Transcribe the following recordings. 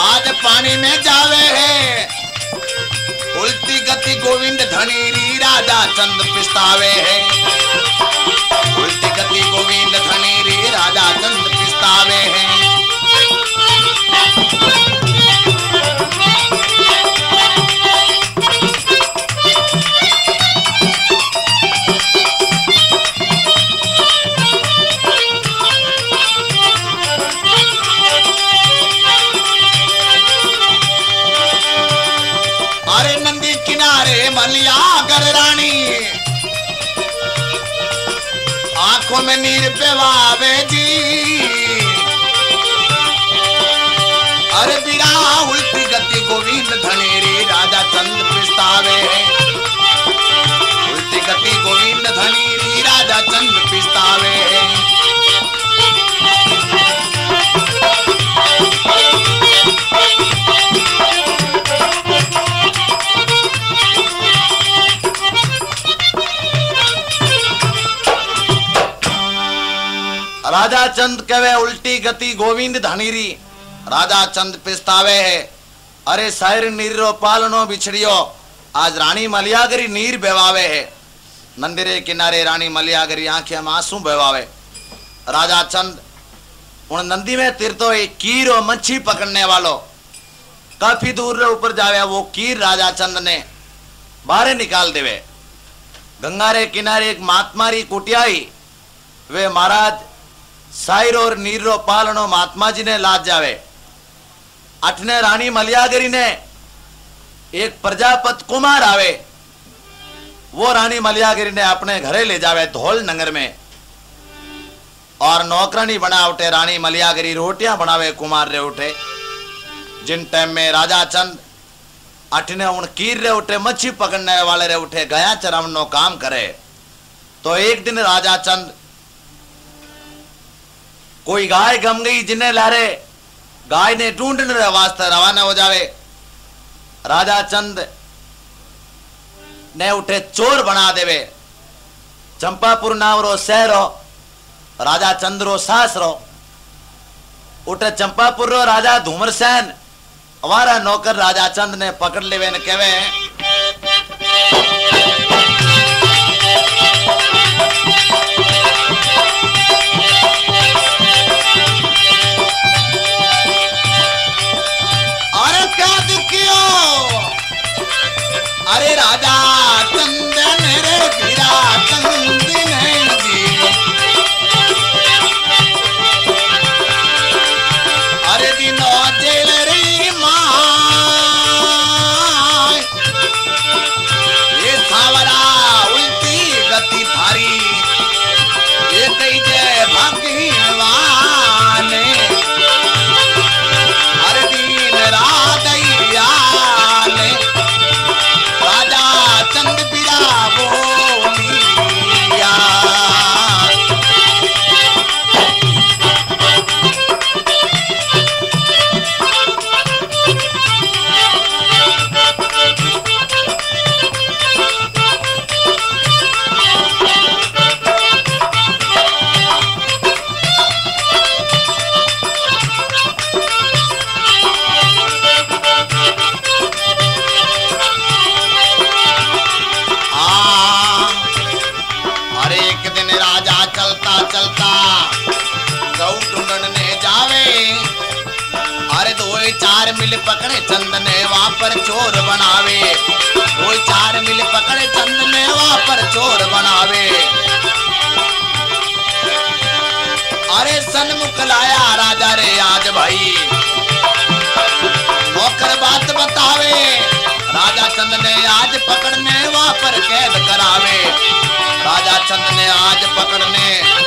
आज पानी में जावे है उल्टी गति गोविंद धनीरी राजा चंद पिस्तावे है। उल्टी गति गोविंद धनीरी राजा चंद पिस्तावे है। मलियागर रानी आंखों में नीर पेवावे जी। अरे बिरा उल्टी गति गोविंद धनेरी राजा चंद पिस्तावे है। उल्टी गति गोविंद धनेरी राजा चंद पिस्तावे है। राजा चंद कहे उल्टी गति गोविंद धनीरी राजा चंद पिस्तावे है। अरे शायर नीरो पालनो बिछड़ियो आज रानी मलियागरी नीर बेवावे है। मंदिरे किनारे रानी मलियागरी आंखें में आंसू बेवावे। राजा चंद उन नंदी में तीरतो एक कीर और मच्छी पकड़ने वालो काफी दूर रे ऊपर जावे। वो कीर राजा चंद ने बाहर निकाल देवे। गंगा रे किनारे एक महात्मारी कुटियाई वे महाराज साइर और नीरो पालनो महात्मा जी ने लाद जावे। अठने रानी मलियागरी ने एक प्रजापत कुमार आवे। वो रानी मलियागरी ने अपने घरे ले जावे धौल नगर में और नौकरानी बना उठे। रानी मलियागरी रोटियां बनावे कुमार रे उठे। जिन टाइम में राजा चंद अठने उन कीर रे उठे मच्छी पकड़ने वाले रे उठे गया चरम नो काम करे। तो एक दिन राजा चंद कोई गाय गम गई जिन्हें लारे गाय ने ढूंढने रे वास्ते रवाना हो जावे। राजा चंद ने उठे चोर बना देवे। चंपापुर नाम रो शहर हो राजा चंद रो सास रो। उठे चंपापुर रो राजा धूमरसेन हमारा नौकर राजा चंद ने पकड़ लेवे ने कहवे अरे राजा चंदन रे पीरा चंदन जी। अरे दिनो जेल रे मां ये सावरा उल्टी गति भारी ये कई जय भगवान। अरे दिन रात चंद बिरा बोलिया। चलता गौ ढूंढने जावे। अरे दो चार मिल पकड़े चंद ने वहां पर चोर बनावे। दो चार मिल पकड़े चंद ने वहां पर चोर बनावे। अरे सन्मुख लाया राजा रे आज भाई नौकर बात बतावे। राजा चंद ने आज पकड़ने वहां पर कैद करावे। राजा चंद ने आज पकड़ने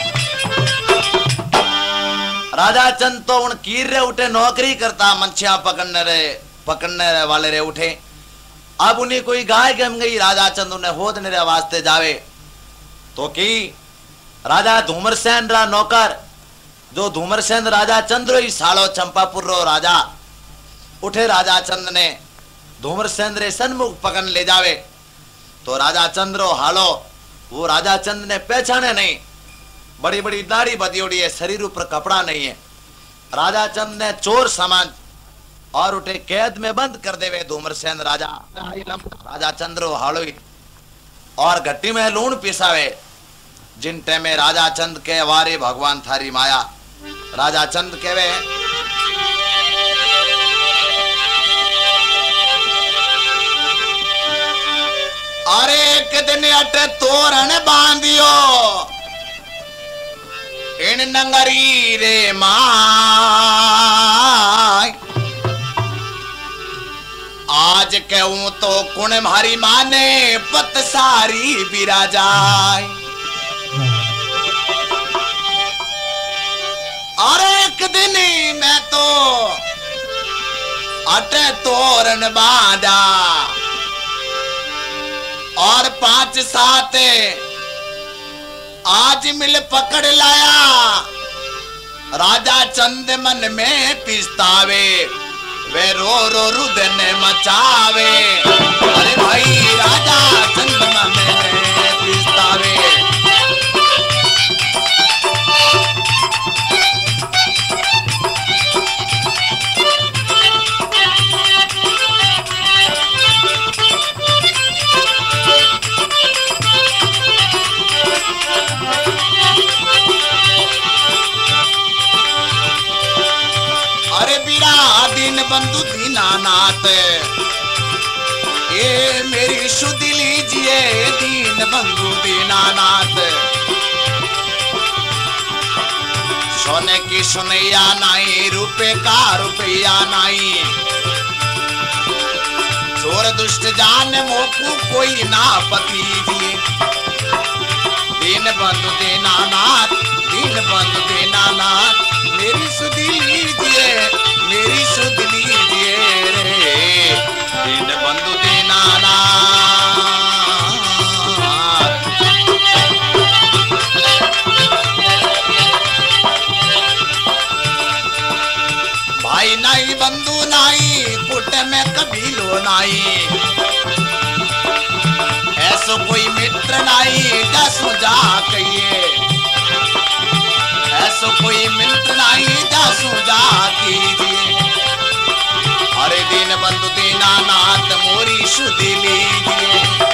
राजा चंद तो उन कीर रे उठे नौकरी करता मच्छियां पकड़ने वाले रे उठे। अब उन्हें कोई गाय गम गई राजा चंद उन्हें होदने रे वास्ते जावे। तो की राजा धूमरसेन रा नौकर जो धूमरसेन राजा चंद रो सालो चंपापुर रो राजा उठे। राजा चंद ने धूमरसेन रे सन्मुख पकड़ ले जावे। तो राजा चंद रो हालो वो राजा चंद ने पहचाने नहीं। बड़ी बड़ी दाढ़ी बदियोड़ी है शरीर ऊपर कपड़ा नहीं है। राजा चंद ने चोर समझ और उठे कैद में बंद कर देवे धूम्रसेन राजा। राजा चंद्र हालोई और घट्टी में लूण पिसावे। जिन टेमे राजा चंद के वारे भगवान थारी माया। राजा चंद केवे अरे एक दिन अटे तोरण बांधियो इन नंगरी रे माय। आज कहूं तो कुण मारी माने पत सारी बिराजाय। और एक दिन मैं तो अटे तोरण बांधा और 5-7 आज मिल पकड़ लाया। राजा चंद मन में पिस्तावे वे रो रो रुदन मचावे। अरे भाई राजा चंद मन में पिस्तावे। बंधु दीनानाथ ये मेरी शुद्ध लीजिए दीन बंधु दीनानाथ। सोने की सुनैया नहीं रुपए का रुपया नहीं। चोर दुष्ट जान मोकू कोई ना पति दिए। दीन बंधु दीनानाथ दीन बंधु दीनानाथ मेरी शुद्ध लीजिए मेरी सुध लीजिए रे दीन बंधु दीनानाथ। भाई नहीं बंधु नहीं पुट में कबीलो नहीं। ऐसो कोई मित्र नहीं जसु जा कहिए। ऐसो कोई मित्र नहीं जसु जा कीजिए। अरे दीन बंधु दीनानाथ मोरी शुद्ध लीजिए।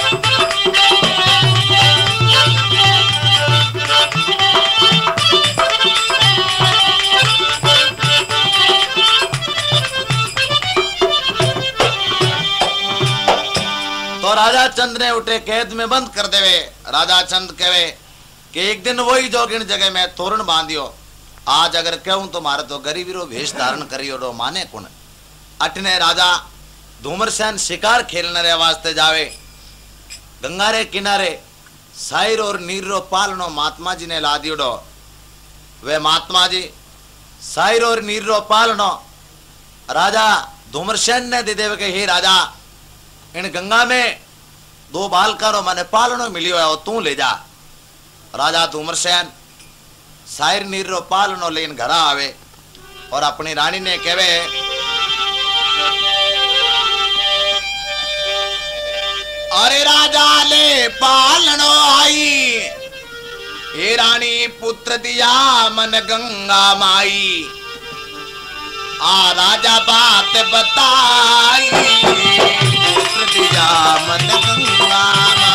तो राजा चंद ने उठे कैद में बंद कर देवे। राजा चंद कहे कि एक दिन वही जोगिन जगह में तोरण बांधियो। आज अगर कहूं तो मारे तो गरीबी रो भेष धारण करियो माने कुण। अटने राजा धूम्रसेन शिकार खेलने रे वास्ते जावे। गंगा रे किनारे साइर और नीर रो पालनो महात्मा जी ने ला दियो। वे महात्मा जी साइर और नीर रो पालनो राजा धूम्रसेन ने दे देवे के हे राजा इन गंगा में 2 बालका रो माने पालनो मिलियो है तू ले जा। राजा धूम्रसेन साइर नीर रो पालनो लेन घर आवे और अपनी रानी ने कहे अरे राजा ले पालनो आई। हे रानी पुत्र दिया मन गंगा माई। आ राजा बात बताई पुत्र दिया मन गंगा माई।